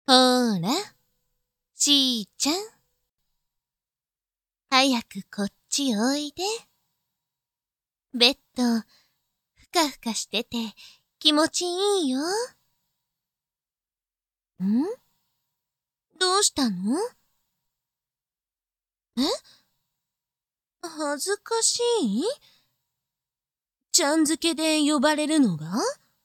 ほーら、しーちゃん。早くこっちおいで。ベッド、ふかふかしてて気持ちいいよ。ん？どうしたの？え？恥ずかしい？ちゃん付けで呼ばれるのが？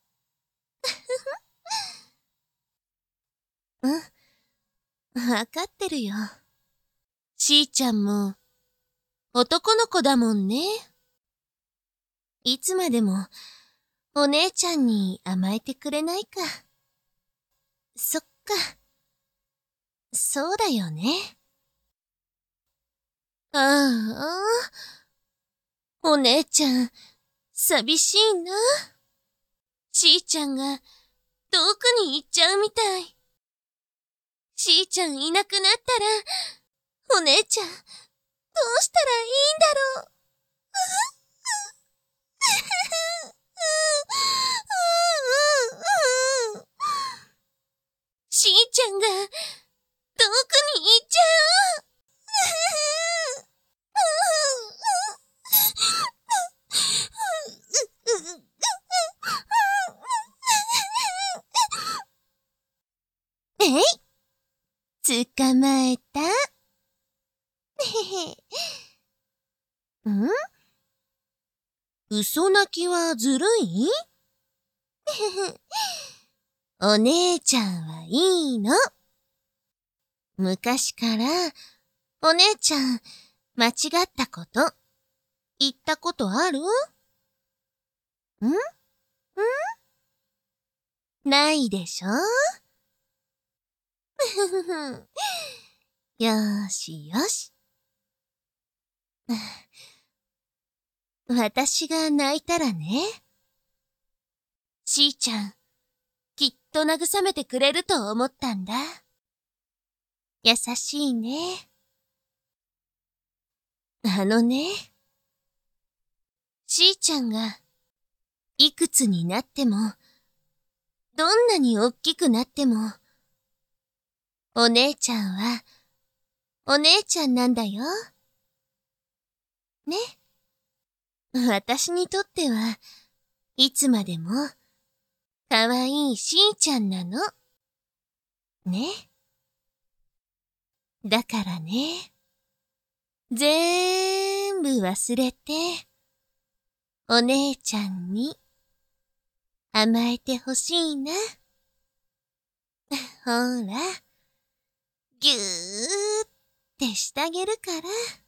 わかってるよ。しーちゃんも男の子だもんね。いつまでもお姉ちゃんに甘えてくれないか。そっか。そうだよね。ああ、お姉ちゃん、寂しいな。しーちゃんが遠くに行っちゃうみたい。しーちゃんいなくなったら、お姉ちゃん、どうしたらいいんだろう。しーちゃんが遠くに行っちゃう。えい、捕まえた。ん？嘘泣きはずるい？お姉ちゃんはいいの。昔からお姉ちゃん間違ったこと言ったことある？ん？ないでしょ？よーしよし。私が泣いたらね、しーちゃん、きっと慰めてくれると思ったんだ。優しいね。しーちゃんがいくつになっても、どんなにおっきくなっても、お姉ちゃんはお姉ちゃんなんだよ。ね。私にとってはいつまでもかわいいしーちゃんなの。ね。だからね、ぜーんぶ忘れて、お姉ちゃんに甘えてほしいな。ほら、ぎゅーってしてあげるから。